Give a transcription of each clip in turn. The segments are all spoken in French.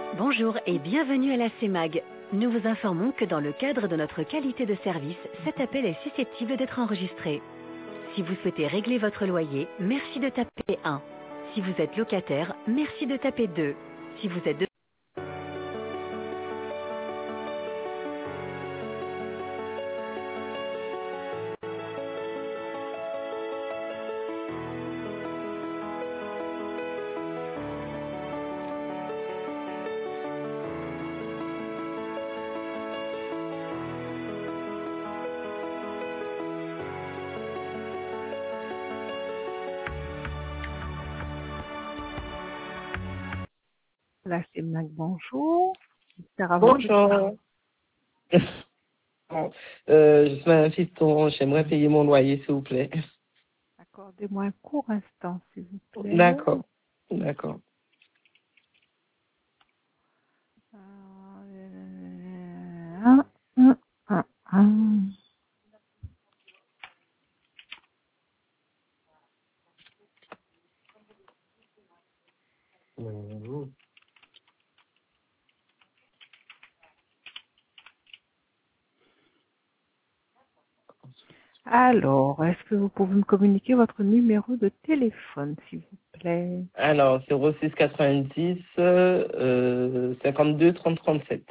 Bonjour et bienvenue à la CEMAG. Nous vous informons que dans le cadre de notre qualité de service, cet appel est susceptible d'être enregistré. Si vous souhaitez régler votre loyer, merci de taper 1. Si vous êtes locataire, merci de taper 2. Si vous êtes Là, c'est Mac, bonjour. Sarah, Bonjour. Je suis un fiston, j'aimerais payer mon loyer, s'il vous plaît. accordez-moi un court instant, s'il vous plaît. D'accord, d'accord. Un, un. Alors, est-ce que vous pouvez me communiquer votre numéro de téléphone, s'il vous plaît? Alors, 06 90 52 30 37.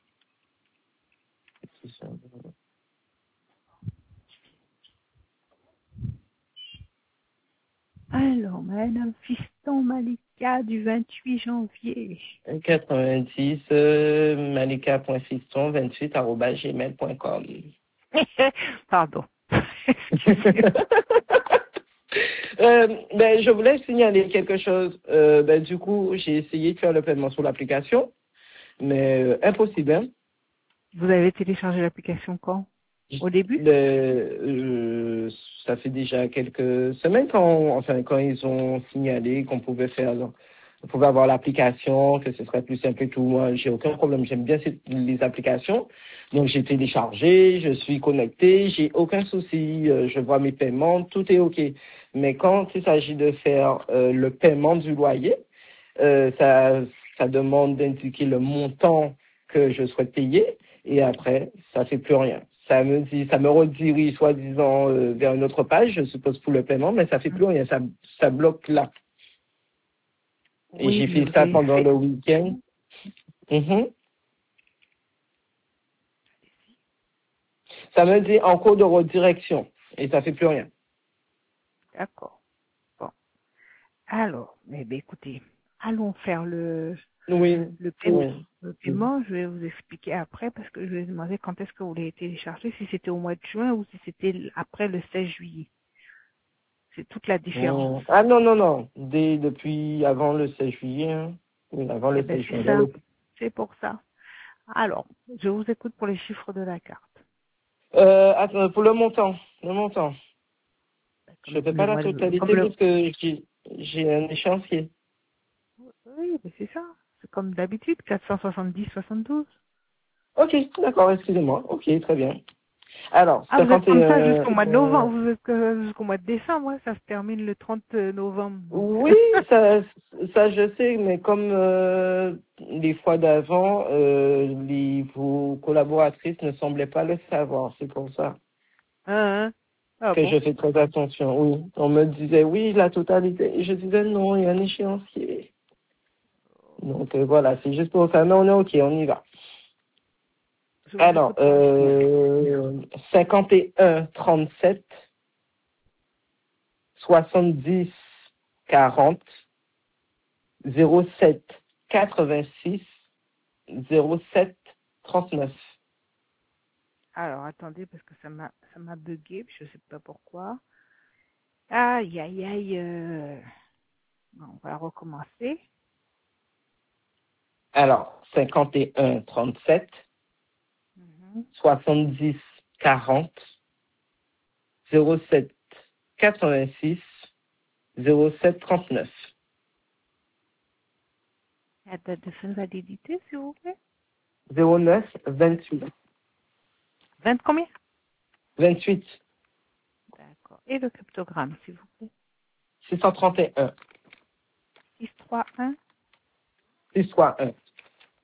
Alors, Madame Fiston Malika du 28 janvier. 90 malika.fiston28@gmail.com. Pardon. Excusez-moi. Je voulais signaler quelque chose. Du coup, j'ai essayé de faire le paiement sur l'application, mais impossible. Hein? Vous avez téléchargé l'application quand? Au début? Ça fait déjà quelques semaines quand ils ont signalé qu'on pouvait on pouvait avoir l'application, que ce serait plus simple et tout. Moi, j'ai aucun problème. J'aime bien les applications. Donc, j'ai téléchargé, je suis connecté, j'ai aucun souci. Je vois mes paiements, tout est OK. Mais quand il s'agit de faire le paiement du loyer, ça demande d'indiquer le montant que je souhaite payer et après, ça fait plus rien. Ça me redirige soi-disant vers une autre page, je suppose, pour le paiement, mais ça fait plus rien. Ça bloque là. Et Oui, j'ai mais fait vous ça avez pendant fait. le week-end. Mhm. Ça me dit en cours de redirection et ça fait plus rien. D'accord. Bon. Alors, écoutez, allons faire Oui, le paiement. oui. Le paiement, je vais vous expliquer après parce que je vais demander quand est-ce que vous l'avez téléchargé, si c'était au mois de juin ou si c'était après le 16 juillet. C'est toute la différence. Ah non, non, non. Depuis avant le 16 juillet. Hein. Oui, avant Eh le bien, 16 c'est juillet. ça. C'est pour ça. Alors, je vous écoute pour les chiffres de la carte. Attends, pour le montant. Le montant. Je ne fais pas la Comme totalité le, parce que j'ai un échéancier. oui, mais c'est ça. C'est comme d'habitude, 470,72. Ok, d'accord, excusez-moi. Ok, très bien. Alors, Ah, vous êtes comme ça 51. jusqu'au mois de novembre, vous êtes jusqu'au mois de décembre, ouais, ça se termine le 30 novembre. Donc, Oui, ça je sais, mais comme les fois d'avant, vos collaboratrices ne semblaient pas le savoir, c'est pour ça hein? Ah que bon? je fais très attention. Oui, on me disait oui, la totalité, et je disais non, il y a un échéancier. Donc voilà, c'est juste pour ça. Mais on est ok, on y va. Je vous Alors, écoute pour les chiffres. 51 37 70 40 07 86 07 39. Alors, attendez, parce que ça m'a bugué, puis je sais pas pourquoi. Aïe, aïe, aïe. Bon, on va recommencer. Alors, 51 37 Mhm. 70 40 07 86 07 39. La date de fin de validité, s'il vous plaît. 09 28. 20 combien? 28 D'accord. Et le cryptogramme, s'il vous plaît. 631. 631. 6 fois 1.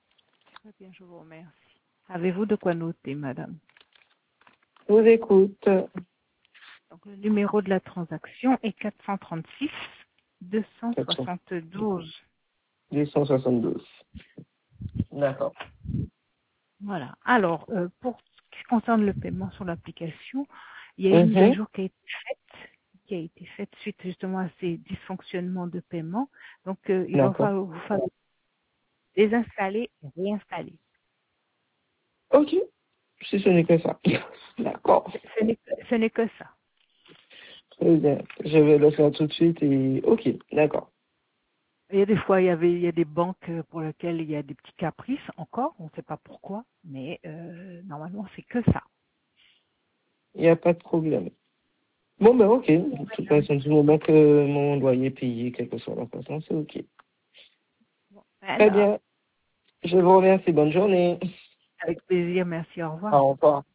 Très bien, je vous remercie. Avez-vous de quoi noter, madame? Je vous écoute. Donc, le numéro de la transaction est 436 400, 272. 272. D'accord. Voilà. Alors, pour ce qui concerne le paiement sur l'application, il y a une mise à jour qui a été faite suite justement à ces dysfonctionnements de paiement. Donc, il va D'accord. vous falloir désinstaller et réinstaller. Ok. Si ce n'est que ça. D'accord. Ce n'est que ça. Très bien. Je vais le faire tout de suite et ok. D'accord. Il y a des fois, il y a des banques pour lesquelles il y a des petits caprices encore, on ne sait pas pourquoi, mais normalement, c'est que ça. Il n'y a pas de problème. Bon, ben ok. De toute façon, du moment que mon loyer est payé, quelle que soit la façon, c'est ok. Très Alors, bien. Je vous remercie. Bonne journée. avec plaisir, merci, au revoir. Au revoir.